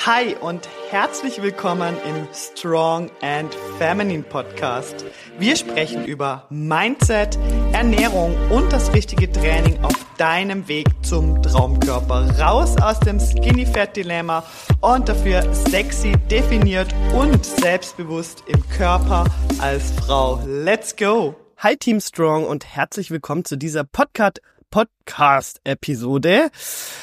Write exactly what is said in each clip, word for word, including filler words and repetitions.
Hi und herzlich willkommen im Strong and Feminine Podcast. Wir sprechen über Mindset, Ernährung und das richtige Training auf deinem Weg zum Traumkörper. Raus aus dem Skinny Fat Dilemma und dafür sexy, definiert und selbstbewusst im Körper als Frau. Let's go! Hi Team Strong und herzlich willkommen zu dieser Podcast Podcast-Episode.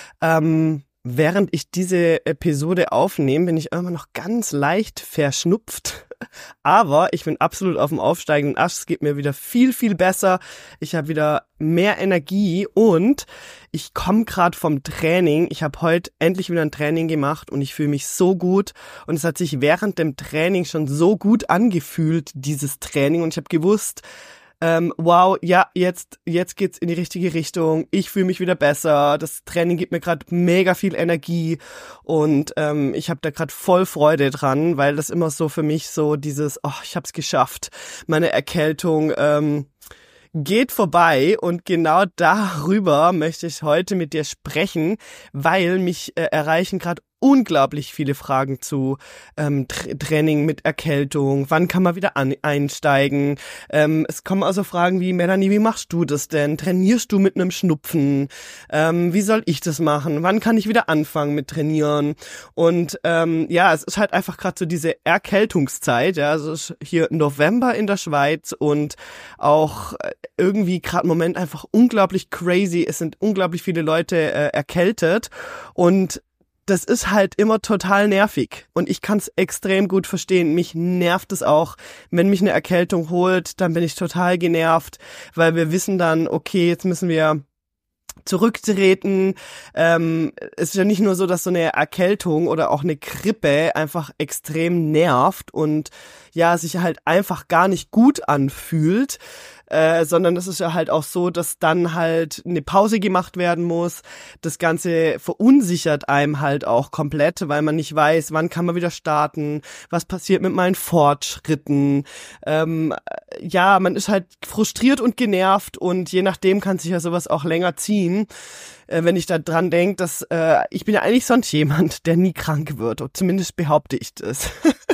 Ähm, während ich diese Episode aufnehme, bin ich immer noch ganz leicht verschnupft. Aber ich bin absolut auf dem aufsteigenden Ast. Es geht mir wieder viel, viel besser. Ich habe wieder mehr Energie und ich komme gerade vom Training. Ich habe heute endlich wieder ein Training gemacht und ich fühle mich so gut. Und es hat sich während dem Training schon so gut angefühlt, dieses Training. Und ich habe gewusst, Ähm, wow, ja, jetzt jetzt geht's in die richtige Richtung. Ich fühle mich wieder besser. Das Training gibt mir gerade mega viel Energie und ähm, ich habe da gerade voll Freude dran, weil das immer so für mich so dieses, oh, ich habe es geschafft. Meine Erkältung ähm, geht vorbei und genau darüber möchte ich heute mit dir sprechen, weil mich äh, erreichen gerade unglaublich viele Fragen zu ähm, Tra- Training mit Erkältung, wann kann man wieder an- einsteigen. Ähm, es kommen also Fragen wie, Melanie, wie machst du das denn? Trainierst du mit einem Schnupfen? Ähm, wie soll ich das machen? Wann kann ich wieder anfangen mit Trainieren? Und ähm, ja, es ist halt einfach gerade so diese Erkältungszeit. Ja, also es ist hier November in der Schweiz und auch irgendwie gerade im Moment einfach unglaublich crazy. Es sind unglaublich viele Leute äh, erkältet und das ist halt immer total nervig und ich kann es extrem gut verstehen. Mich nervt es auch, wenn mich eine Erkältung holt, dann bin ich total genervt, weil wir wissen dann, okay, jetzt müssen wir zurücktreten. Ähm, es ist ja nicht nur so, dass so eine Erkältung oder auch eine Grippe einfach extrem nervt und ja, sich halt einfach gar nicht gut anfühlt, äh, sondern es ist ja halt auch so, dass dann halt eine Pause gemacht werden muss. Das Ganze verunsichert einem halt auch komplett, weil man nicht weiß, wann kann man wieder starten, was passiert mit meinen Fortschritten. Ähm, ja, man ist halt frustriert und genervt und je nachdem kann sich ja sowas auch länger ziehen. Äh, wenn ich da dran denke, dass äh, ich bin ja eigentlich sonst jemand, der nie krank wird, oder zumindest behaupte ich das.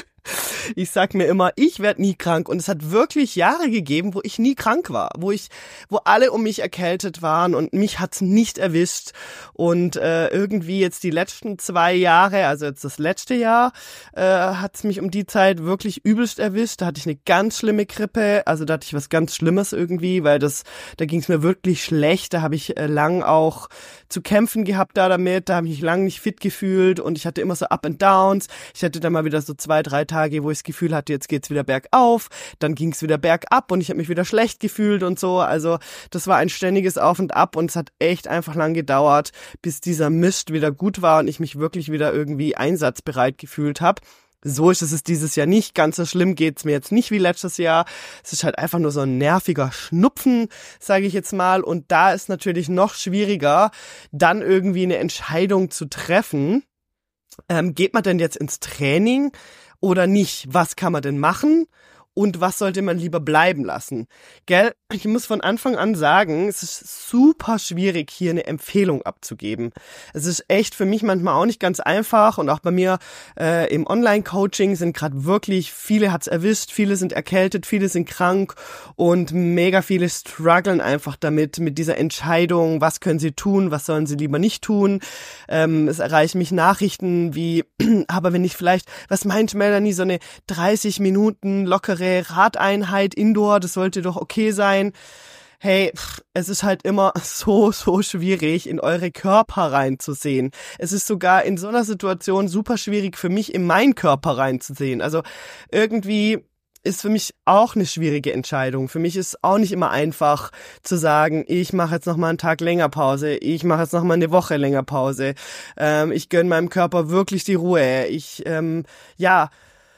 Ich sag mir immer, ich werde nie krank und es hat wirklich Jahre gegeben, wo ich nie krank war, wo ich, wo alle um mich erkältet waren und mich hat's nicht erwischt und äh, irgendwie jetzt die letzten zwei Jahre, also jetzt das letzte Jahr, äh, hat's mich um die Zeit wirklich übelst erwischt. Da hatte ich eine ganz schlimme Grippe, also da hatte ich was ganz Schlimmes irgendwie, weil das, da ging's mir wirklich schlecht. Da habe ich äh, lang auch zu kämpfen gehabt da damit, da habe ich mich lang nicht fit gefühlt und ich hatte immer so Up and Downs. Ich hatte dann mal wieder so zwei, drei Tage, wo ich das Gefühl hatte, jetzt geht's wieder bergauf, dann ging's wieder bergab und ich habe mich wieder schlecht gefühlt und so. Also das war ein ständiges Auf und Ab und es hat echt einfach lang gedauert, bis dieser Mist wieder gut war und ich mich wirklich wieder irgendwie einsatzbereit gefühlt habe. So ist es dieses Jahr nicht. Ganz so schlimm geht's mir jetzt nicht wie letztes Jahr. Es ist halt einfach nur so ein nerviger Schnupfen, sage ich jetzt mal. Und da ist natürlich noch schwieriger, dann irgendwie eine Entscheidung zu treffen. Ähm, geht man denn jetzt ins Training oder nicht? Was kann man denn machen? Und was sollte man lieber bleiben lassen? Gell? Ich muss von Anfang an sagen, es ist super schwierig, hier eine Empfehlung abzugeben. Es ist echt für mich manchmal auch nicht ganz einfach und auch bei mir äh, im Online-Coaching sind gerade wirklich, viele hat's erwischt, viele sind erkältet, viele sind krank und mega viele strugglen einfach damit, mit dieser Entscheidung, was können sie tun, was sollen sie lieber nicht tun. Ähm, es erreichen mich Nachrichten wie, aber wenn ich vielleicht, was meint Melanie, so eine dreißig Minuten lockere Radeinheit Indoor, das sollte doch okay sein. Hey, pff, es ist halt immer so, so schwierig, in eure Körper reinzusehen. Es ist sogar in so einer Situation super schwierig für mich, in meinen Körper reinzusehen. Also irgendwie ist für mich auch eine schwierige Entscheidung. Für mich ist auch nicht immer einfach zu sagen, ich mache jetzt noch mal einen Tag länger Pause, ich mache jetzt noch mal eine Woche länger Pause. Ähm, ich gönne meinem Körper wirklich die Ruhe. Ich, ähm, ja,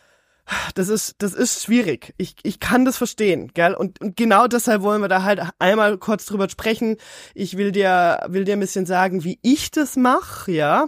Das ist, das ist schwierig. Ich, ich kann das verstehen, gell? Und, und genau deshalb wollen wir da halt einmal kurz drüber sprechen. Ich will dir, will dir ein bisschen sagen, wie ich das mache, ja,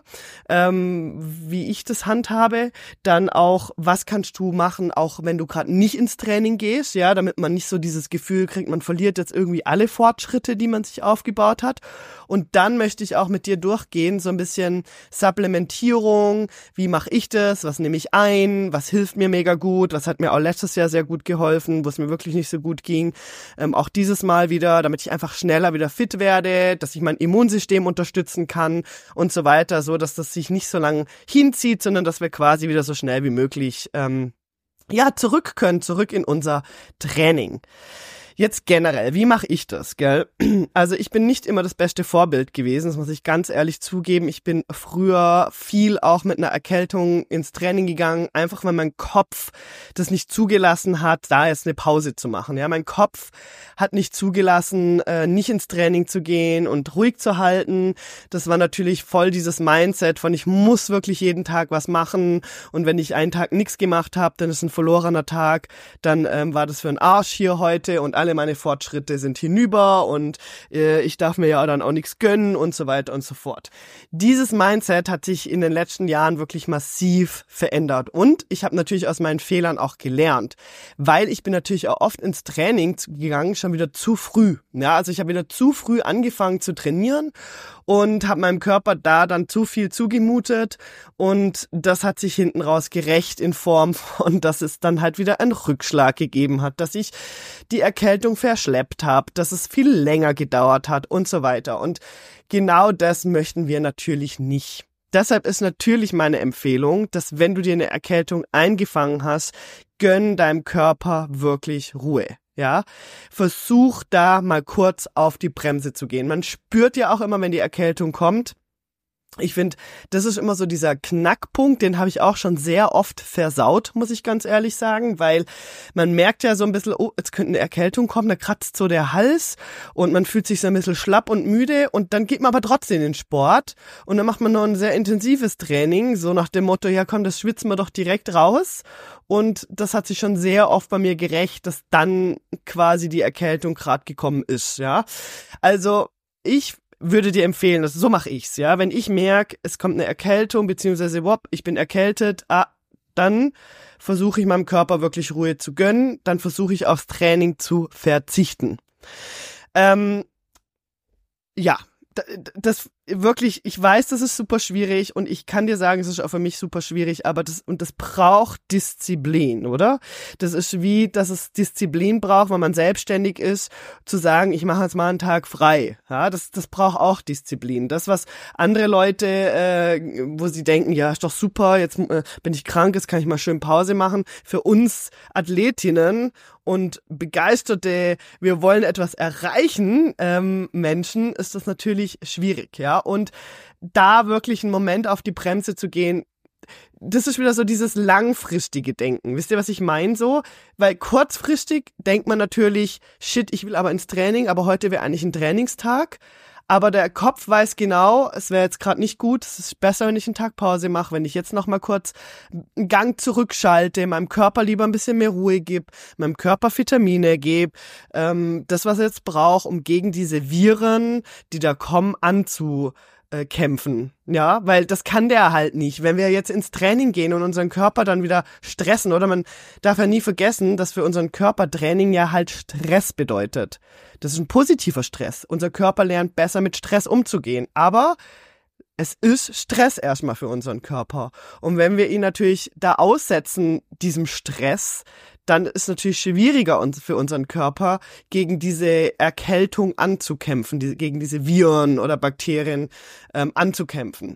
ähm, wie ich das handhabe. Dann auch, was kannst du machen, auch wenn du gerade nicht ins Training gehst, ja, damit man nicht so dieses Gefühl kriegt, man verliert jetzt irgendwie alle Fortschritte, die man sich aufgebaut hat. Und dann möchte ich auch mit dir durchgehen, so ein bisschen Supplementierung. Wie mache ich das? Was nehme ich ein? Was hilft mir mega gut? Was hat mir auch letztes Jahr sehr gut geholfen, wo es mir wirklich nicht so gut ging? Ähm, auch dieses Mal wieder, damit ich einfach schneller wieder fit werde, dass ich mein Immunsystem unterstützen kann und so weiter, so dass das sich nicht so lang hinzieht, sondern dass wir quasi wieder so schnell wie möglich ähm, ja zurück können, zurück in unser Training. Jetzt generell, wie mache ich das, gell? Also ich bin nicht immer das beste Vorbild gewesen, das muss ich ganz ehrlich zugeben. Ich bin früher viel auch mit einer Erkältung ins Training gegangen, einfach weil mein Kopf das nicht zugelassen hat, da jetzt eine Pause zu machen. Ja, mein Kopf hat nicht zugelassen, äh, nicht ins Training zu gehen und ruhig zu halten. Das war natürlich voll dieses Mindset von ich muss wirklich jeden Tag was machen und wenn ich einen Tag nichts gemacht habe, dann ist ein verlorener Tag, dann ähm, war das für einen Arsch hier heute und alle meine Fortschritte sind hinüber und äh, ich darf mir ja dann auch nichts gönnen und so weiter und so fort. Dieses Mindset hat sich in den letzten Jahren wirklich massiv verändert und ich habe natürlich aus meinen Fehlern auch gelernt, weil ich bin natürlich auch oft ins Training gegangen, schon wieder zu früh. Ja, also ich habe wieder zu früh angefangen zu trainieren und habe meinem Körper da dann zu viel zugemutet und das hat sich hinten raus gerächt in Form von, dass es dann halt wieder einen Rückschlag gegeben hat, dass ich die Erkältung verschleppt habe, dass es viel länger gedauert hat und so weiter. Und genau das möchten wir natürlich nicht. Deshalb ist natürlich meine Empfehlung, dass wenn du dir eine Erkältung eingefangen hast, gönn deinem Körper wirklich Ruhe. Ja, versuch da mal kurz auf die Bremse zu gehen. Man spürt ja auch immer, wenn die Erkältung kommt. Ich finde, das ist immer so dieser Knackpunkt, den habe ich auch schon sehr oft versaut, muss ich ganz ehrlich sagen, weil man merkt ja so ein bisschen, oh, jetzt könnte eine Erkältung kommen, da kratzt so der Hals und man fühlt sich so ein bisschen schlapp und müde und dann geht man aber trotzdem in den Sport und dann macht man noch ein sehr intensives Training, so nach dem Motto, ja komm, das schwitzen wir doch direkt raus und das hat sich schon sehr oft bei mir gerächt, dass dann quasi die Erkältung gerade gekommen ist, ja. Also ich würde dir empfehlen, also so mache ich's, ja. Wenn ich merke, es kommt eine Erkältung, beziehungsweise, wop, ich bin erkältet, ah, dann versuche ich meinem Körper wirklich Ruhe zu gönnen, dann versuche ich aufs Training zu verzichten. Ähm, ja, das wirklich, ich weiß, das ist super schwierig und ich kann dir sagen, es ist auch für mich super schwierig, aber das, und das braucht Disziplin, oder? Das ist wie, dass es Disziplin braucht, wenn man selbstständig ist, zu sagen, ich mache jetzt mal einen Tag frei. Ja, das, das braucht auch Disziplin. Das, was andere Leute, äh, wo sie denken, ja, ist doch super, jetzt äh, bin ich krank, jetzt kann ich mal schön Pause machen. Für uns Athletinnen und begeisterte, wir wollen etwas erreichen, ähm, Menschen, ist das natürlich schwierig, ja. Und da wirklich einen Moment auf die Bremse zu gehen, das ist wieder so dieses langfristige Denken. Wisst ihr, was ich meine so? Weil kurzfristig denkt man natürlich, shit, ich will aber ins Training, aber heute wäre eigentlich ein Trainingstag. Aber der Kopf weiß genau, es wäre jetzt gerade nicht gut, es ist besser, wenn ich einen Tag Pause mache, wenn ich jetzt noch mal kurz einen Gang zurückschalte, meinem Körper lieber ein bisschen mehr Ruhe gebe, meinem Körper Vitamine gebe, ähm, das, was er jetzt braucht, um gegen diese Viren, die da kommen, anzu äh, kämpfen. Ja, weil das kann der halt nicht. Wenn wir jetzt ins Training gehen und unseren Körper dann wieder stressen, oder man darf ja nie vergessen, dass für unseren Körper Training ja halt Stress bedeutet. Das ist ein positiver Stress. Unser Körper lernt besser mit Stress umzugehen. Aber es ist Stress erstmal für unseren Körper. Und wenn wir ihn natürlich da aussetzen, diesem Stress, dann ist es natürlich schwieriger für unseren Körper, gegen diese Erkältung anzukämpfen, die, gegen diese Viren oder Bakterien ähm, anzukämpfen.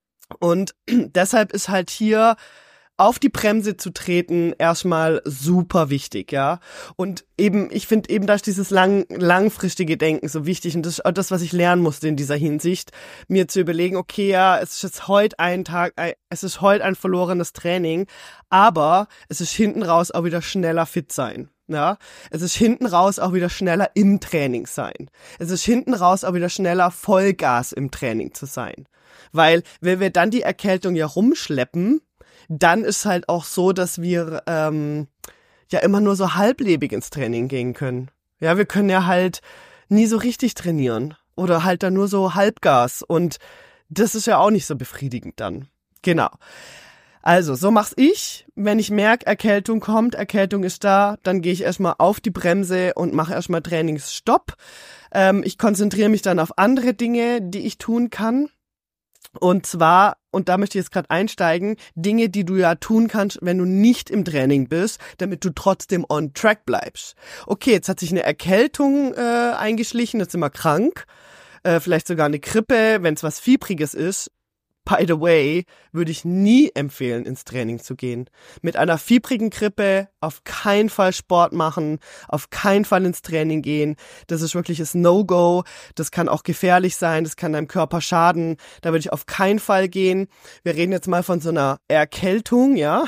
Und deshalb ist halt hier auf die Bremse zu treten erstmal super wichtig, ja. Und eben, ich finde eben, da ist dieses lang, langfristige Denken so wichtig und das ist auch das, was ich lernen musste in dieser Hinsicht, mir zu überlegen, okay, ja, es ist jetzt heute ein Tag, es ist heute ein verlorenes Training, aber es ist hinten raus auch wieder schneller fit sein. Ja, es ist hinten raus auch wieder schneller im Training sein. Es ist hinten raus auch wieder schneller Vollgas im Training zu sein. Weil, wenn wir dann die Erkältung ja rumschleppen, dann ist halt auch so, dass wir ähm, ja immer nur so halblebig ins Training gehen können. Ja, wir können ja halt nie so richtig trainieren oder halt dann nur so Halbgas und das ist ja auch nicht so befriedigend dann. Genau. Also, so mach's ich. Wenn ich merke, Erkältung kommt, Erkältung ist da, dann gehe ich erstmal auf die Bremse und mache erstmal Trainingsstopp. Ähm, ich konzentriere mich dann auf andere Dinge, die ich tun kann. Und zwar, und da möchte ich jetzt gerade einsteigen, Dinge, die du ja tun kannst, wenn du nicht im Training bist, damit du trotzdem on track bleibst. Okay, jetzt hat sich eine Erkältung äh, eingeschlichen, jetzt sind wir krank, äh, vielleicht sogar eine Grippe, wenn es was Fiebriges ist. By the way, würde ich nie empfehlen, ins Training zu gehen. Mit einer fiebrigen Grippe auf keinen Fall Sport machen, auf keinen Fall ins Training gehen. Das ist wirklich das No-Go. Das kann auch gefährlich sein, das kann deinem Körper schaden. Da würde ich auf keinen Fall gehen. Wir reden jetzt mal von so einer Erkältung, ja.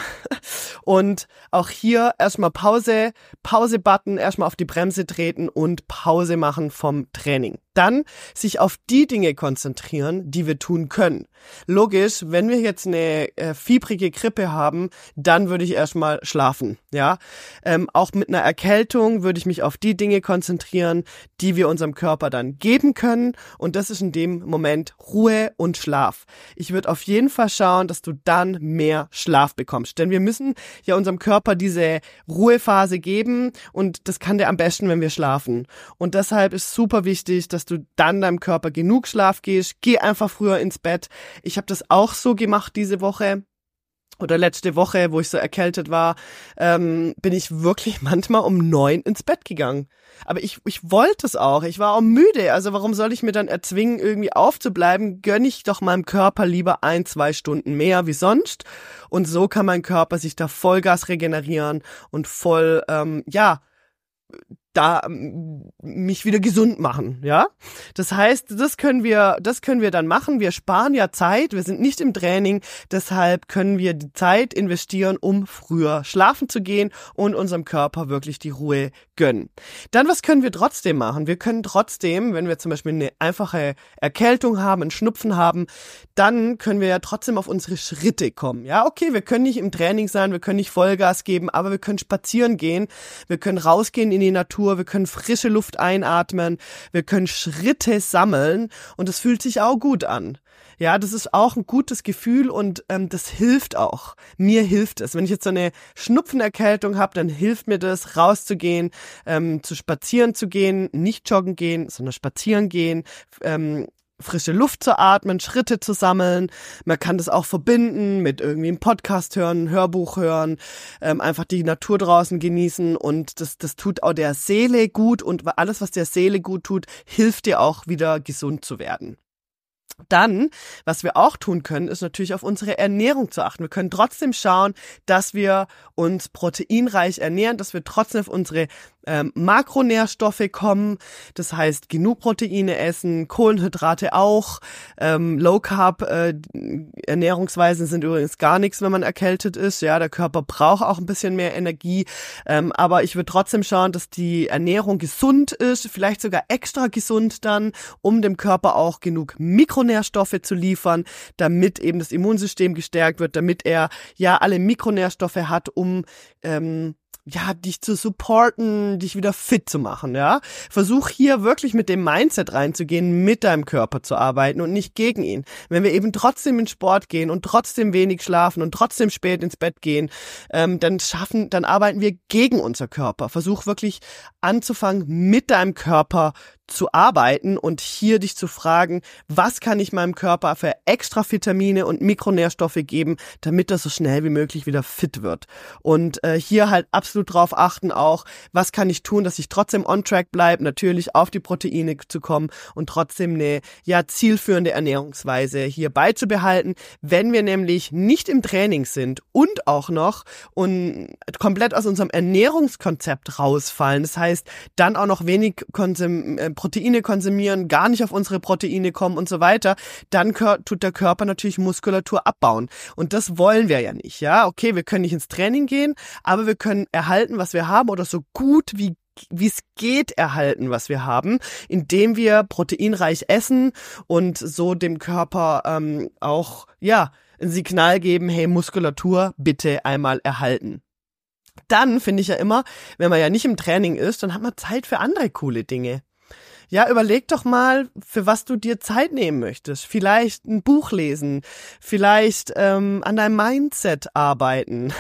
Und auch hier erstmal Pause, Pause-Button, erstmal auf die Bremse treten und Pause machen vom Training. Dann sich auf die Dinge konzentrieren, die wir tun können. Logisch, wenn wir jetzt eine äh, fiebrige Grippe haben, dann würde ich erstmal schlafen, ja. Ähm, auch mit einer Erkältung würde ich mich auf die Dinge konzentrieren, die wir unserem Körper dann geben können und das ist in dem Moment Ruhe und Schlaf. Ich würde auf jeden Fall schauen, dass du dann mehr Schlaf bekommst, denn wir müssen ja unserem Körper diese Ruhephase geben und das kann der am besten, wenn wir schlafen. Und deshalb ist super wichtig, dass du dann deinem Körper genug Schlaf gibst. Geh einfach früher ins Bett. Ich habe das auch so gemacht diese Woche oder letzte Woche, wo ich so erkältet war, ähm, bin ich wirklich manchmal um neun ins Bett gegangen. Aber ich ich wollte es auch. Ich war auch müde. Also warum soll ich mir dann erzwingen, irgendwie aufzubleiben? Gönn ich doch meinem Körper lieber ein, zwei Stunden mehr wie sonst. Und so kann mein Körper sich da Vollgas regenerieren und voll, ähm, ja, da mich wieder gesund machen, ja? Das heißt, das können wir, das können wir dann machen. Wir sparen ja Zeit, wir sind nicht im Training, deshalb können wir die Zeit investieren, um früher schlafen zu gehen und unserem Körper wirklich die Ruhe gönnen. Dann, was können wir trotzdem machen? Wir können trotzdem, wenn wir zum Beispiel eine einfache Erkältung haben, einen Schnupfen haben, dann können wir ja trotzdem auf unsere Schritte kommen. Ja, okay, wir können nicht im Training sein, wir können nicht Vollgas geben, aber wir können spazieren gehen, wir können rausgehen in die Natur, wir können frische Luft einatmen, wir können Schritte sammeln und es fühlt sich auch gut an. Ja, das ist auch ein gutes Gefühl und ähm, das hilft auch. Mir hilft es. Wenn ich jetzt so eine Schnupfenerkältung habe, dann hilft mir das, rauszugehen, ähm, zu spazieren zu gehen, nicht joggen gehen, sondern spazieren gehen, ähm, frische Luft zu atmen, Schritte zu sammeln. Man kann das auch verbinden mit irgendwie einem Podcast hören, ein Hörbuch hören, ähm, einfach die Natur draußen genießen und das, das tut auch der Seele gut und alles, was der Seele gut tut, hilft dir auch wieder gesund zu werden. Dann, was wir auch tun können, ist natürlich auf unsere Ernährung zu achten. Wir können trotzdem schauen, dass wir uns proteinreich ernähren, dass wir trotzdem auf unsere ähm, Makronährstoffe kommen. Das heißt, genug Proteine essen, Kohlenhydrate auch. Ähm, Low Carb äh, Ernährungsweisen sind übrigens gar nichts, wenn man erkältet ist. Ja, der Körper braucht auch ein bisschen mehr Energie. Ähm, aber ich würde trotzdem schauen, dass die Ernährung gesund ist, vielleicht sogar extra gesund dann, um dem Körper auch genug Mikronährstoffe zu liefern, damit eben das Immunsystem gestärkt wird, damit er ja alle Mikronährstoffe hat, um ähm, ja, dich zu supporten, dich wieder fit zu machen, ja. Versuch hier wirklich mit dem Mindset reinzugehen, mit deinem Körper zu arbeiten und nicht gegen ihn. Wenn wir eben trotzdem in Sport gehen und trotzdem wenig schlafen und trotzdem spät ins Bett gehen, ähm, dann schaffen, dann arbeiten wir gegen unser Körper. Versuch wirklich anzufangen, mit deinem Körper zu arbeiten und hier dich zu fragen, was kann ich meinem Körper für extra Vitamine und Mikronährstoffe geben, damit er so schnell wie möglich wieder fit wird. Und äh, hier halt absolut drauf achten auch, was kann ich tun, dass ich trotzdem on track bleibe, natürlich auf die Proteine zu kommen und trotzdem eine ja zielführende Ernährungsweise hier beizubehalten. Wenn wir nämlich nicht im Training sind und auch noch und komplett aus unserem Ernährungskonzept rausfallen, das heißt, dann auch noch wenig konsum äh, Proteine konsumieren, gar nicht auf unsere Proteine kommen und so weiter, dann tut der Körper natürlich Muskulatur abbauen. Und das wollen wir ja nicht, ja. Okay, wir können nicht ins Training gehen, aber wir können erhalten, was wir haben oder so gut wie wie es geht erhalten, was wir haben, indem wir proteinreich essen und so dem Körper ähm, auch, ja, ein Signal geben, hey, Muskulatur bitte einmal erhalten. Dann finde ich ja immer, wenn man ja nicht im Training ist, dann hat man Zeit für andere coole Dinge. Ja, überleg doch mal, für was du dir Zeit nehmen möchtest. Vielleicht ein Buch lesen, vielleicht ähm, an deinem Mindset arbeiten.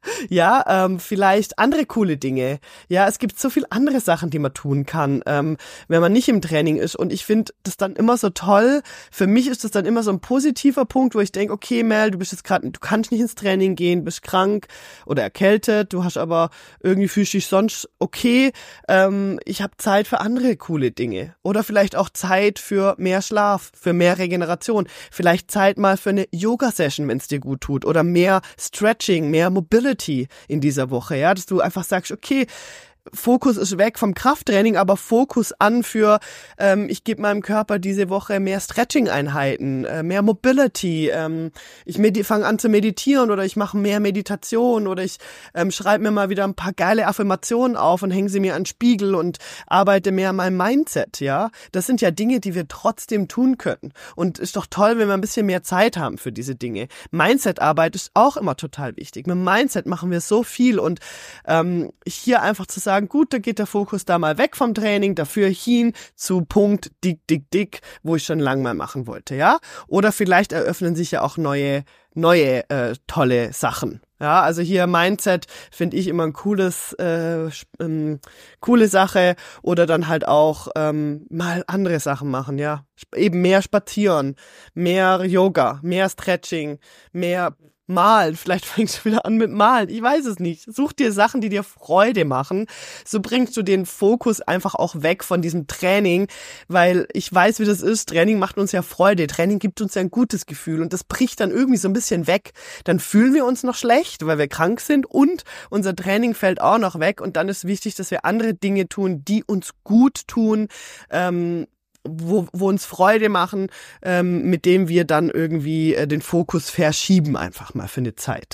Ja, ähm, vielleicht andere coole Dinge. Ja, es gibt so viel andere Sachen, die man tun kann, ähm, wenn man nicht im Training ist. Und ich finde das dann immer so toll. Für mich ist das dann immer so ein positiver Punkt, wo ich denke, okay, Mel, du bist jetzt gerade, du kannst nicht ins Training gehen, bist krank oder erkältet, du hast aber irgendwie fühlst dich sonst okay. Ähm, ich habe Zeit für andere coole Dinge. Oder vielleicht auch Zeit für mehr Schlaf, für mehr Regeneration. Vielleicht Zeit mal für eine Yoga-Session, wenn es dir gut tut. Oder mehr Stretching, mehr Mobility in dieser Woche. Ja, dass du einfach sagst, okay, Fokus ist weg vom Krafttraining, aber Fokus an für, ähm, ich gebe meinem Körper diese Woche mehr Stretching-Einheiten, äh, mehr Mobility, ähm, ich medi- fange an zu meditieren oder ich mache mehr Meditation oder ich ähm, schreibe mir mal wieder ein paar geile Affirmationen auf und hänge sie mir an den Spiegel und arbeite mehr an meinem Mindset, ja. Das sind ja Dinge, die wir trotzdem tun können. Und ist doch toll, wenn wir ein bisschen mehr Zeit haben für diese Dinge. Mindset-Arbeit ist auch immer total wichtig. Mit Mindset machen wir so viel und ähm, hier einfach zu sagen, sagen, gut, da geht der Fokus da mal weg vom Training, dafür hin zu Punkt dick, dick, dick, wo ich schon lang mal machen wollte, ja? Oder vielleicht eröffnen sich ja auch neue, neue äh, tolle Sachen. Ja, also hier Mindset finde ich immer ein cooles, äh, ähm, coole Sache oder dann halt auch ähm, mal andere Sachen machen, ja. Eben mehr spazieren, mehr Yoga, mehr Stretching, mehr Malen, vielleicht fängst du wieder an mit Malen, ich weiß es nicht. Such dir Sachen, die dir Freude machen. So bringst du den Fokus einfach auch weg von diesem Training, weil ich weiß, wie das ist. Training macht uns ja Freude, Training gibt uns ja ein gutes Gefühl und das bricht dann irgendwie so ein bisschen weg. Dann fühlen wir uns noch schlecht, weil wir krank sind und unser Training fällt auch noch weg und dann ist wichtig, dass wir andere Dinge tun, die uns gut tun, ähm, Wo, wo uns Freude machen, ähm, mit dem wir dann irgendwie äh, den Fokus verschieben einfach mal für eine Zeit.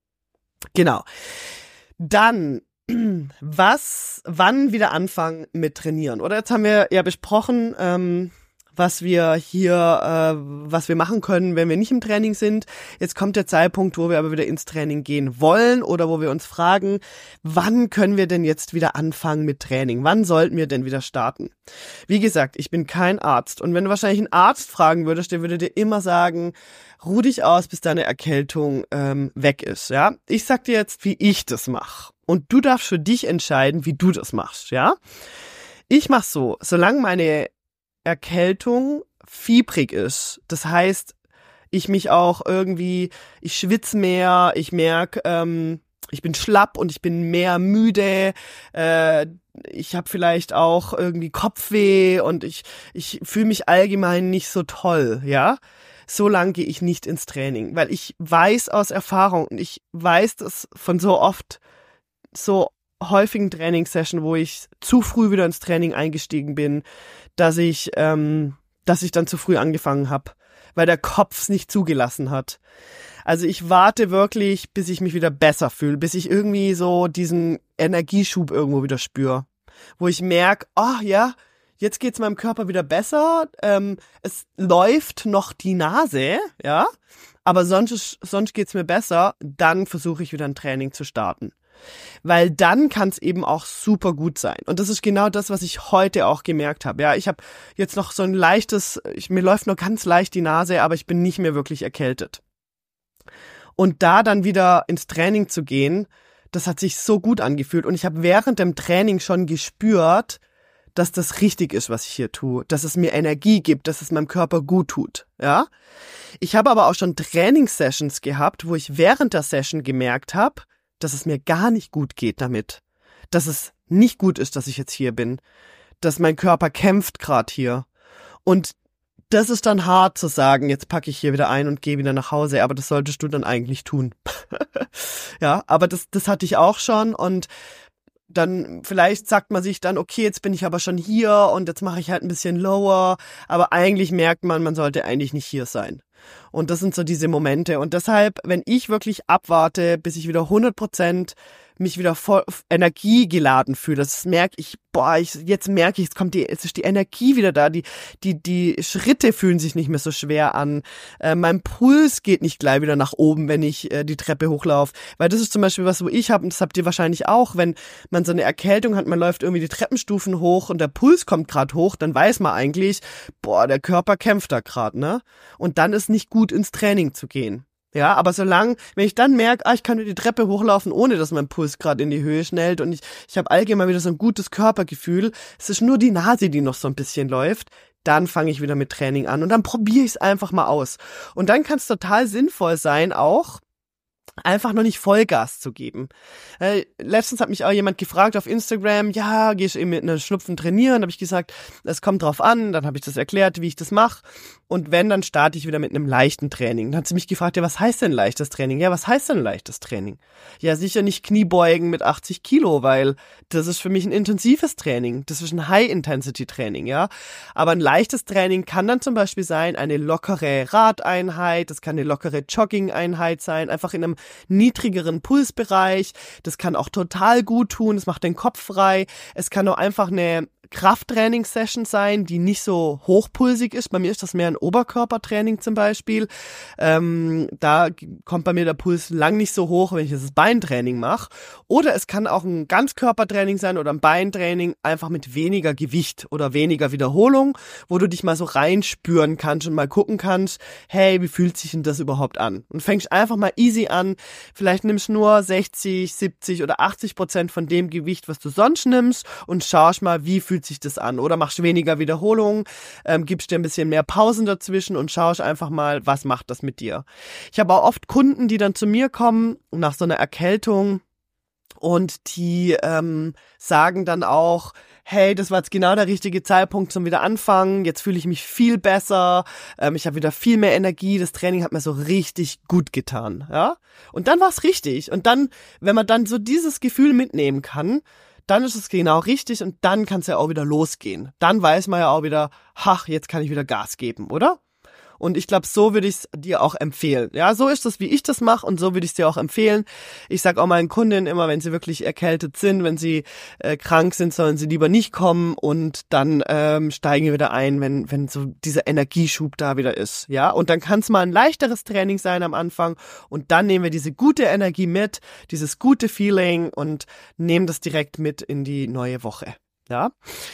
Genau. Dann, was, wann wieder anfangen mit Trainieren? Oder jetzt haben wir ja besprochen, ähm, was wir hier, äh, was wir machen können, wenn wir nicht im Training sind. Jetzt kommt der Zeitpunkt, wo wir aber wieder ins Training gehen wollen oder wo wir uns fragen, wann können wir denn jetzt wieder anfangen mit Training? Wann sollten wir denn wieder starten? Wie gesagt, ich bin kein Arzt und wenn du wahrscheinlich einen Arzt fragen würdest, der würde dir immer sagen, ruh dich aus, bis deine Erkältung ähm, weg ist. Ja, ich sag dir jetzt, wie ich das mache und du darfst für dich entscheiden, wie du das machst. Ja, ich mach so, solange meine Erkältung fiebrig ist. Das heißt, ich mich auch irgendwie, ich schwitze mehr, ich merke, ähm, ich bin schlapp und ich bin mehr müde, äh, ich habe vielleicht auch irgendwie Kopfweh und ich, ich fühle mich allgemein nicht so toll, ja. So lang gehe ich nicht ins Training, weil ich weiß aus Erfahrung und ich weiß das von so oft, so häufigen Trainingssession, wo ich zu früh wieder ins Training eingestiegen bin, dass ich, ähm, dass ich dann zu früh angefangen habe, weil der Kopf es nicht zugelassen hat. Also ich warte wirklich, bis ich mich wieder besser fühle, bis ich irgendwie so diesen Energieschub irgendwo wieder spüre, wo ich merke, oh ja, jetzt geht's meinem Körper wieder besser, ähm, es läuft noch die Nase, ja, aber sonst, sonst geht's mir besser, dann versuche ich wieder ein Training zu starten. Weil dann kann es eben auch super gut sein. Und das ist genau das, was ich heute auch gemerkt habe. Ja, ich habe jetzt noch so ein leichtes, ich, mir läuft nur ganz leicht die Nase, aber ich bin nicht mehr wirklich erkältet. Und da dann wieder ins Training zu gehen, das hat sich so gut angefühlt. Und ich habe während dem Training schon gespürt, dass das richtig ist, was ich hier tue, dass es mir Energie gibt, dass es meinem Körper gut tut. Ja, ich habe aber auch schon Trainingssessions gehabt, wo ich während der Session gemerkt habe, dass es mir gar nicht gut geht damit, dass es nicht gut ist, dass ich jetzt hier bin, dass mein Körper kämpft gerade hier. Und das ist dann hart zu sagen, jetzt packe ich hier wieder ein und gehe wieder nach Hause, aber das solltest du dann eigentlich tun. Ja, aber das, das hatte ich auch schon und dann vielleicht sagt man sich dann, okay, jetzt bin ich aber schon hier und jetzt mache ich halt ein bisschen lower, aber eigentlich merkt man, man sollte eigentlich nicht hier sein. Und das sind so diese Momente und deshalb, wenn ich wirklich abwarte, bis ich wieder hundert Prozent mich wieder voll energiegeladen fühle. Das merke ich, boah, ich, jetzt merke ich, es kommt die, jetzt ist die Energie wieder da, die, die, die Schritte fühlen sich nicht mehr so schwer an. Äh, mein Puls geht nicht gleich wieder nach oben, wenn ich äh, die Treppe hochlaufe. Weil das ist zum Beispiel was, wo ich habe, und das habt ihr wahrscheinlich auch, wenn man so eine Erkältung hat, man läuft irgendwie die Treppenstufen hoch und der Puls kommt gerade hoch, dann weiß man eigentlich, boah, der Körper kämpft da gerade, ne? Und dann ist nicht gut, ins Training zu gehen. Ja, aber solange, wenn ich dann merke, ah, ich kann die Treppe hochlaufen, ohne dass mein Puls gerade in die Höhe schnellt und ich, ich habe allgemein wieder so ein gutes Körpergefühl, es ist nur die Nase, die noch so ein bisschen läuft, dann fange ich wieder mit Training an und dann probiere ich es einfach mal aus. Und dann kann es total sinnvoll sein, auch einfach noch nicht Vollgas zu geben. Äh, letztens hat mich auch jemand gefragt auf Instagram, ja, gehst du eben mit einer Schnupfen trainieren? Habe ich gesagt, es kommt drauf an. Dann habe ich das erklärt, wie ich das mache. Und wenn, dann starte ich wieder mit einem leichten Training. Dann hat sie mich gefragt, ja, was heißt denn leichtes Training? Ja, was heißt denn leichtes Training? Ja, sicher nicht Kniebeugen mit achtzig Kilo, weil das ist für mich ein intensives Training. Das ist ein High-Intensity-Training, ja. Aber ein leichtes Training kann dann zum Beispiel sein, eine lockere Radeinheit, das kann eine lockere Jogging-Einheit sein, einfach in einem niedrigeren Pulsbereich. Das kann auch total gut tun, das macht den Kopf frei. Es kann auch einfach eine Krafttraining-Session sein, die nicht so hochpulsig ist. Bei mir ist das mehr ein Oberkörpertraining zum Beispiel. Ähm, da kommt bei mir der Puls lang nicht so hoch, wenn ich das Beintraining mache. Oder es kann auch ein Ganzkörpertraining sein oder ein Beintraining, einfach mit weniger Gewicht oder weniger Wiederholung, wo du dich mal so reinspüren kannst und mal gucken kannst, hey, wie fühlt sich denn das überhaupt an? Und fängst einfach mal easy an. Vielleicht nimmst du nur sechzig, siebzig oder achtzig Prozent von dem Gewicht, was du sonst nimmst und schaust mal, wie fühlt sich das an, oder machst weniger Wiederholungen, ähm, gibst dir ein bisschen mehr Pausen dazwischen und schaust einfach mal, was macht das mit dir. Ich habe auch oft Kunden, die dann zu mir kommen nach so einer Erkältung und die ähm, sagen dann auch, hey, das war jetzt genau der richtige Zeitpunkt zum wieder anfangen, jetzt fühle ich mich viel besser, ähm, ich habe wieder viel mehr Energie, das Training hat mir so richtig gut getan, ja, und dann war es richtig. Und dann, wenn man dann so dieses Gefühl mitnehmen kann, dann ist es genau richtig und dann kann es ja auch wieder losgehen. Dann weiß man ja auch wieder, ach, jetzt kann ich wieder Gas geben, oder? Und ich glaube, so würde ich es dir auch empfehlen. Ja, so ist das, wie ich das mache, und so würde ich es dir auch empfehlen. Ich sage auch meinen Kundinnen immer, wenn sie wirklich erkältet sind, wenn sie äh, krank sind, sollen sie lieber nicht kommen, und dann ähm, steigen wir wieder ein, wenn wenn so dieser Energieschub da wieder ist. Ja, und dann kann es mal ein leichteres Training sein am Anfang, und dann nehmen wir diese gute Energie mit, dieses gute Feeling, und nehmen das direkt mit in die neue Woche. Ja.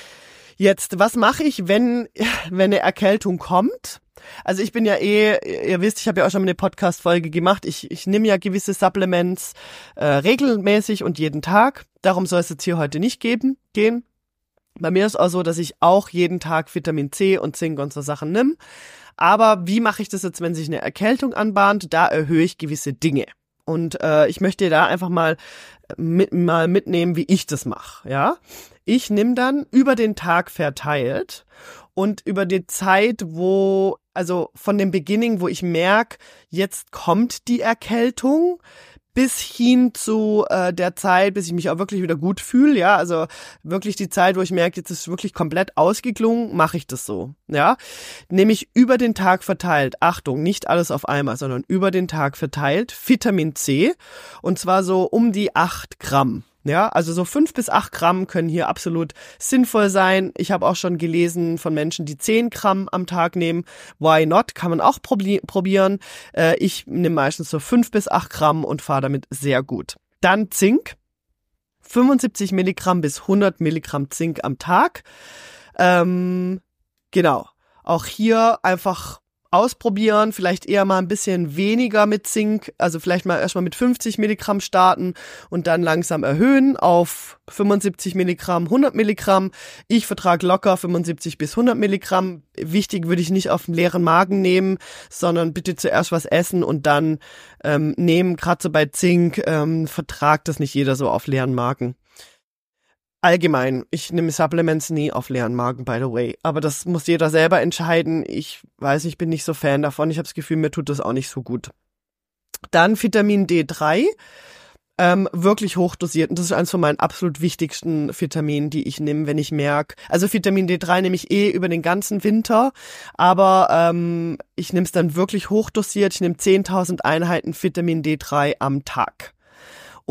Jetzt, was mache ich, wenn wenn eine Erkältung kommt? Also ich bin ja eh, ihr wisst, ich habe ja auch schon mal eine Podcast-Folge gemacht. Ich ich nehme ja gewisse Supplements äh, regelmäßig und jeden Tag. Darum soll es jetzt hier heute nicht geben, gehen. Bei mir ist auch so, dass ich auch jeden Tag Vitamin C und Zink und so Sachen nehme. Aber wie mache ich das jetzt, wenn sich eine Erkältung anbahnt? Da erhöhe ich gewisse Dinge. Und äh, ich möchte da einfach mal mit, mal mitnehmen, wie ich das mache. Ja, ich nehme dann über den Tag verteilt und über die Zeit, wo, also von dem Beginning, wo ich merke, jetzt kommt die Erkältung, bis hin zu äh, der Zeit, bis ich mich auch wirklich wieder gut fühle, ja, also wirklich die Zeit, wo ich merke, jetzt ist wirklich komplett ausgeklungen, mache ich das so, ja, nämlich über den Tag verteilt, Achtung, nicht alles auf einmal, sondern über den Tag verteilt, Vitamin C, und zwar so um die acht Gramm. Ja, also so fünf bis acht Gramm können hier absolut sinnvoll sein. Ich habe auch schon gelesen von Menschen, die zehn Gramm am Tag nehmen. Why not? Kann man auch probi- probieren. Äh, ich nehme meistens so fünf bis acht Gramm und fahre damit sehr gut. Dann Zink. fünfundsiebzig Milligramm bis hundert Milligramm Zink am Tag. Ähm, genau. Auch hier einfach ausprobieren, vielleicht eher mal ein bisschen weniger mit Zink, also vielleicht mal erstmal mit fünfzig Milligramm starten und dann langsam erhöhen auf fünfundsiebzig Milligramm, hundert Milligramm. Ich vertrage locker fünfundsiebzig bis hundert Milligramm. Wichtig, würde ich nicht auf einen leeren Magen nehmen, sondern bitte zuerst was essen und dann ähm, nehmen. Gerade so bei Zink ähm, vertragt das nicht jeder so auf leeren Magen. Allgemein, ich nehme Supplements nie auf leeren Magen, by the way. Aber das muss jeder selber entscheiden. Ich weiß, ich bin nicht so Fan davon. Ich habe das Gefühl, mir tut das auch nicht so gut. Dann Vitamin D drei, ähm, wirklich hochdosiert. Und das ist eines von meinen absolut wichtigsten Vitaminen, die ich nehme, wenn ich merke. Also Vitamin D drei nehme ich eh über den ganzen Winter. Aber ähm, ich nehme es dann wirklich hochdosiert. Ich nehme zehntausend Einheiten Vitamin D drei am Tag. Und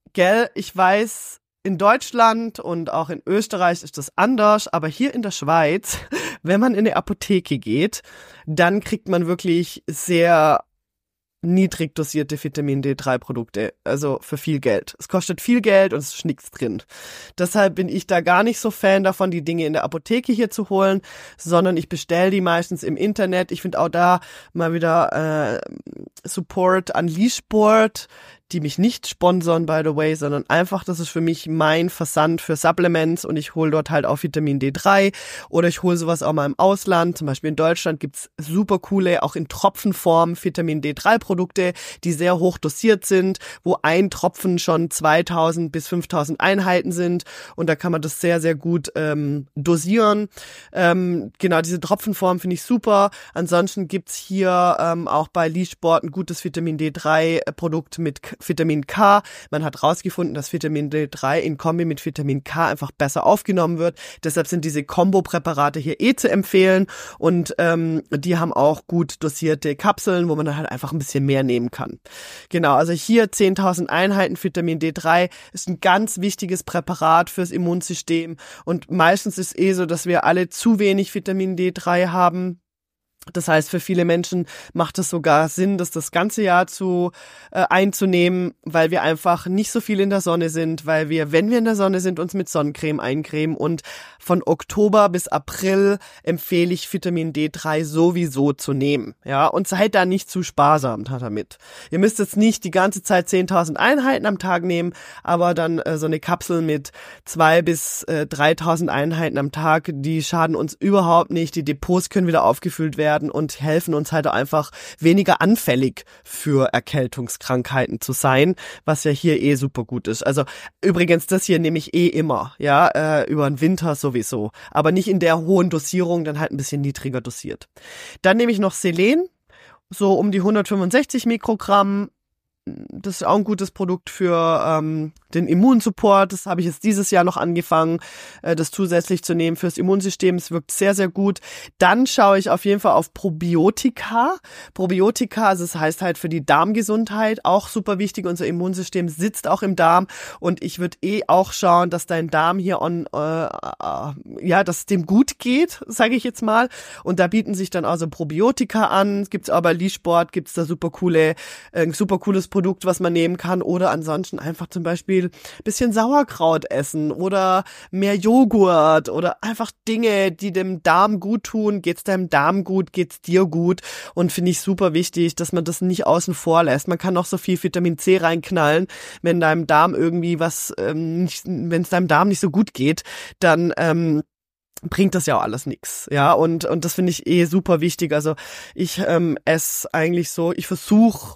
gell, ich weiß, in Deutschland und auch in Österreich ist das anders, aber hier in der Schweiz, wenn man in eine Apotheke geht, dann kriegt man wirklich sehr niedrig dosierte Vitamin D drei Produkte, also für viel Geld. Es kostet viel Geld und es ist nichts drin. Deshalb bin ich da gar nicht so Fan davon, die Dinge in der Apotheke hier zu holen, sondern ich bestelle die meistens im Internet. Ich finde auch da mal wieder äh, Support an Leashboard, die mich nicht sponsern, by the way, sondern einfach, das ist für mich mein Versand für Supplements und ich hole dort halt auch Vitamin D drei oder ich hole sowas auch mal im Ausland. Zum Beispiel in Deutschland gibt's super coole, auch in Tropfenform Vitamin D drei Produkte, die sehr hoch dosiert sind, wo ein Tropfen schon zweitausend bis fünftausend Einheiten sind und da kann man das sehr, sehr gut ähm, dosieren. Ähm, genau, diese Tropfenform finde ich super. Ansonsten gibt's hier ähm, auch bei Leashboard ein gutes Vitamin D drei Produkt mit Vitamin K. Man hat rausgefunden, dass Vitamin D drei in Kombi mit Vitamin K einfach besser aufgenommen wird. Deshalb sind diese Kombo-Präparate hier eh zu empfehlen und ähm, die haben auch gut dosierte Kapseln, wo man dann halt einfach ein bisschen mehr nehmen kann. Genau, also hier zehntausend Einheiten Vitamin D drei ist ein ganz wichtiges Präparat fürs Immunsystem und meistens ist eh so, dass wir alle zu wenig Vitamin D drei haben. Das heißt, für viele Menschen macht es sogar Sinn, das das ganze Jahr zu äh, einzunehmen, weil wir einfach nicht so viel in der Sonne sind, weil wir, wenn wir in der Sonne sind, uns mit Sonnencreme eincremen und von Oktober bis April empfehle ich Vitamin D drei sowieso zu nehmen, ja, und seid da nicht zu sparsam damit. Ihr müsst jetzt nicht die ganze Zeit zehntausend Einheiten am Tag nehmen, aber dann äh, so eine Kapsel mit zwei bis dreitausend Einheiten am Tag, die schaden uns überhaupt nicht, die Depots können wieder aufgefüllt werden und helfen uns halt einfach weniger anfällig für Erkältungskrankheiten zu sein, was ja hier eh super gut ist. Also übrigens, das hier nehme ich eh immer, ja, äh, über den Winter sowieso, aber nicht in der hohen Dosierung, dann halt ein bisschen niedriger dosiert. Dann nehme ich noch Selen, so um die hundertfünfundsechzig Mikrogramm. Das ist auch ein gutes Produkt für ähm, den Immunsupport. Das habe ich jetzt dieses Jahr noch angefangen, äh, das zusätzlich zu nehmen fürs Immunsystem. Es wirkt sehr, sehr gut. Dann schaue ich auf jeden Fall auf Probiotika. Probiotika, also das heißt halt für die Darmgesundheit, auch super wichtig. Unser Immunsystem sitzt auch im Darm und ich würde eh auch schauen, dass dein Darm hier on, äh, äh, ja, dass es dem gut geht, sage ich jetzt mal. Und da bieten sich dann also Probiotika an. Gibt's auch bei Leashboard, gibt's da super coole, äh, super cooles Produkt. Produkt, was man nehmen kann oder ansonsten einfach zum Beispiel ein bisschen Sauerkraut essen oder mehr Joghurt oder einfach Dinge, die dem Darm gut tun. Geht's deinem Darm gut, geht's dir gut und finde ich super wichtig, dass man das nicht außen vor lässt. Man kann noch so viel Vitamin C reinknallen, wenn deinem Darm irgendwie was, ähm, nicht, wenn es deinem Darm nicht so gut geht, dann ähm, bringt das ja auch alles nix, ja, und und das finde ich eh super wichtig. Also ich ähm, esse eigentlich so, ich versuche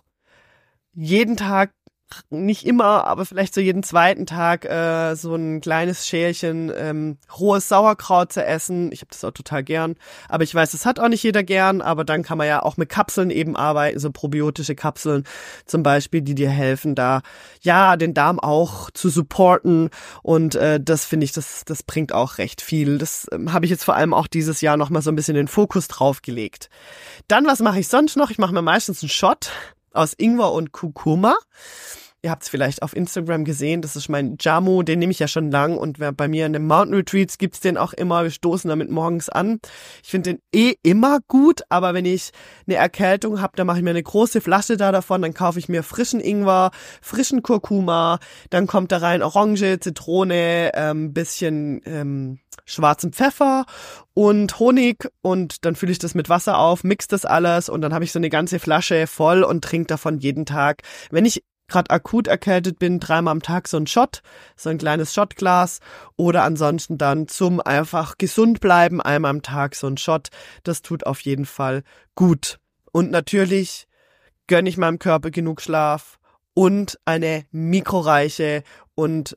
jeden Tag, nicht immer, aber vielleicht so jeden zweiten Tag äh, so ein kleines Schälchen ähm, rohes Sauerkraut zu essen. Ich habe das auch total gern, aber ich weiß, das hat auch nicht jeder gern, aber dann kann man ja auch mit Kapseln eben arbeiten, so probiotische Kapseln zum Beispiel, die dir helfen, da ja den Darm auch zu supporten und äh, das finde ich, das das bringt auch recht viel. Das ähm, habe ich jetzt vor allem auch dieses Jahr nochmal so ein bisschen den Fokus drauf gelegt. Dann, was mache ich sonst noch? Ich mache mir meistens einen Shot aus Ingwer und Kurkuma. Ihr habt es vielleicht auf Instagram gesehen, das ist mein Jamu, den nehme ich ja schon lang und bei mir in den Mountain Retreats gibt's den auch immer, wir stoßen damit morgens an. Ich finde den eh immer gut, aber wenn ich eine Erkältung habe, dann mache ich mir eine große Flasche da davon, dann kaufe ich mir frischen Ingwer, frischen Kurkuma, dann kommt da rein Orange, Zitrone, ähm, bisschen ähm, schwarzen Pfeffer und Honig und dann fülle ich das mit Wasser auf, mix das alles und dann habe ich so eine ganze Flasche voll und trinke davon jeden Tag. Wenn ich gerade akut erkältet bin, dreimal am Tag so ein Shot, so ein kleines Shotglas oder ansonsten dann zum einfach gesund bleiben, einmal am Tag so ein Shot. Das tut auf jeden Fall gut. Und natürlich gönne ich meinem Körper genug Schlaf und eine mikroreiche und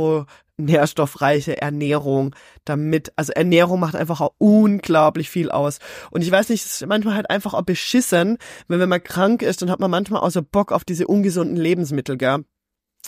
makronährstoffreiche Ernährung, damit, also Ernährung macht einfach auch unglaublich viel aus. Und ich weiß nicht, es ist manchmal halt einfach auch beschissen, wenn, wenn man krank ist, dann hat man manchmal auch so Bock auf diese ungesunden Lebensmittel, gell?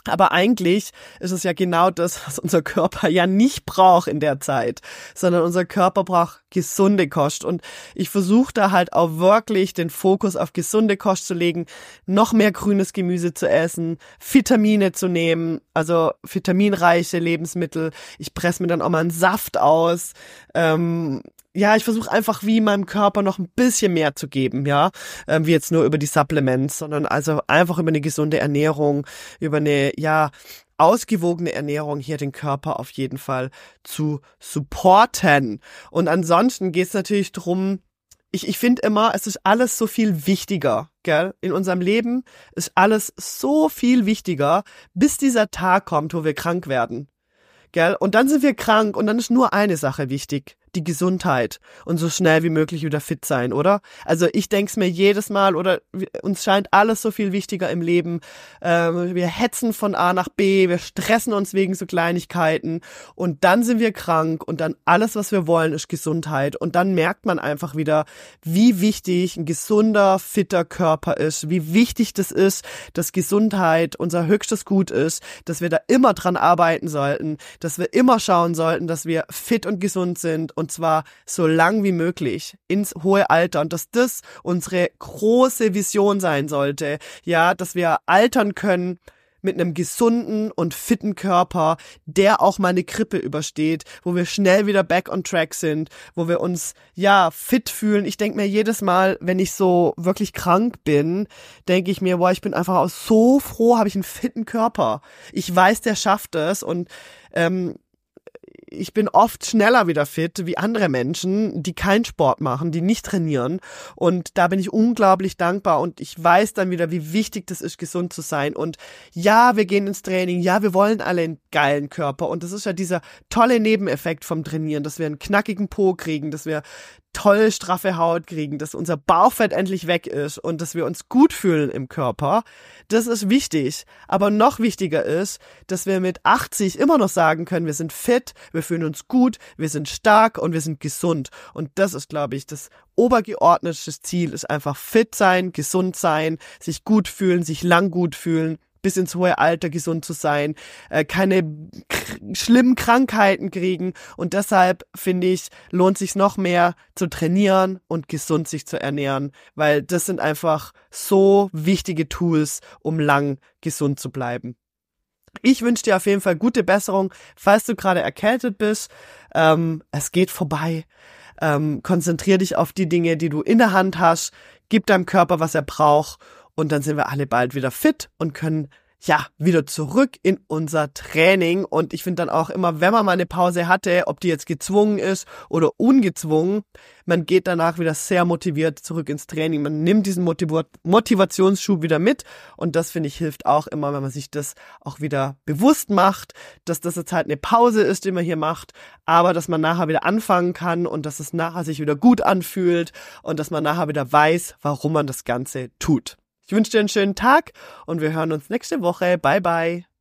Aber eigentlich ist es ja genau das, was unser Körper ja nicht braucht in der Zeit, sondern unser Körper braucht gesunde Kost. Und ich versuche da halt auch wirklich den Fokus auf gesunde Kost zu legen, noch mehr grünes Gemüse zu essen, Vitamine zu nehmen, also vitaminreiche Lebensmittel. Ich presse mir dann auch mal einen Saft aus. Ähm, ja, ich versuche einfach wie meinem Körper noch ein bisschen mehr zu geben, ja, ähm, wie jetzt nur über die Supplements, sondern also einfach über eine gesunde Ernährung, über eine, ja, ausgewogene Ernährung hier den Körper auf jeden Fall zu supporten. Und ansonsten geht es natürlich drum, ich, ich finde immer, es ist alles so viel wichtiger, gell? In unserem Leben ist alles so viel wichtiger, bis dieser Tag kommt, wo wir krank werden, gell? Und dann sind wir krank und dann ist nur eine Sache wichtig: die Gesundheit und so schnell wie möglich wieder fit sein, oder? Also ich denk's mir jedes Mal, oder uns scheint alles so viel wichtiger im Leben. Ähm, wir hetzen von A nach B, wir stressen uns wegen so Kleinigkeiten und dann sind wir krank und dann alles, was wir wollen, ist Gesundheit. Und dann merkt man einfach wieder, wie wichtig ein gesunder, fitter Körper ist, wie wichtig das ist, dass Gesundheit unser höchstes Gut ist, dass wir da immer dran arbeiten sollten, dass wir immer schauen sollten, dass wir fit und gesund sind, und zwar so lang wie möglich ins hohe Alter, und dass das unsere große Vision sein sollte, ja, dass wir altern können mit einem gesunden und fitten Körper, der auch mal eine Grippe übersteht, wo wir schnell wieder back on track sind, wo wir uns, ja, fit fühlen. Ich denke mir jedes Mal, wenn ich so wirklich krank bin, denke ich mir, boah, ich bin einfach auch so froh, habe ich einen fitten Körper. Ich weiß, der schafft es, und ähm, ich bin oft schneller wieder fit wie andere Menschen, die keinen Sport machen, die nicht trainieren, und da bin ich unglaublich dankbar, und ich weiß dann wieder, wie wichtig das ist, gesund zu sein. Und ja, wir gehen ins Training, ja, wir wollen alle einen geilen Körper, und das ist ja dieser tolle Nebeneffekt vom Trainieren, dass wir einen knackigen Po kriegen, dass wir toll straffe Haut kriegen, dass unser Bauchfett endlich weg ist und dass wir uns gut fühlen im Körper. Das ist wichtig. Aber noch wichtiger ist, dass wir mit achtzig immer noch sagen können, wir sind fit, wir fühlen uns gut, wir sind stark und wir sind gesund. Und das ist, glaube ich, das obergeordnete Ziel, ist einfach fit sein, gesund sein, sich gut fühlen, sich lang gut fühlen, bis ins hohe Alter gesund zu sein, äh, keine k- schlimmen Krankheiten kriegen, und deshalb finde ich, lohnt sich noch mehr zu trainieren und gesund sich zu ernähren, weil das sind einfach so wichtige Tools, um lang gesund zu bleiben. Ich wünsche dir auf jeden Fall gute Besserung, falls du gerade erkältet bist. Ähm, es geht vorbei. Ähm, konzentrier dich auf die Dinge, die du in der Hand hast. Gib deinem Körper, was er braucht. Und dann sind wir alle bald wieder fit und können, ja, wieder zurück in unser Training. Und ich finde dann auch immer, wenn man mal eine Pause hatte, ob die jetzt gezwungen ist oder ungezwungen, man geht danach wieder sehr motiviert zurück ins Training. Man nimmt diesen Motiv- Motivationsschub wieder mit. Und das, finde ich, hilft auch immer, wenn man sich das auch wieder bewusst macht, dass das jetzt halt eine Pause ist, die man hier macht, aber dass man nachher wieder anfangen kann und dass es nachher sich wieder gut anfühlt und dass man nachher wieder weiß, warum man das Ganze tut. Ich wünsche dir einen schönen Tag und wir hören uns nächste Woche. Bye, bye.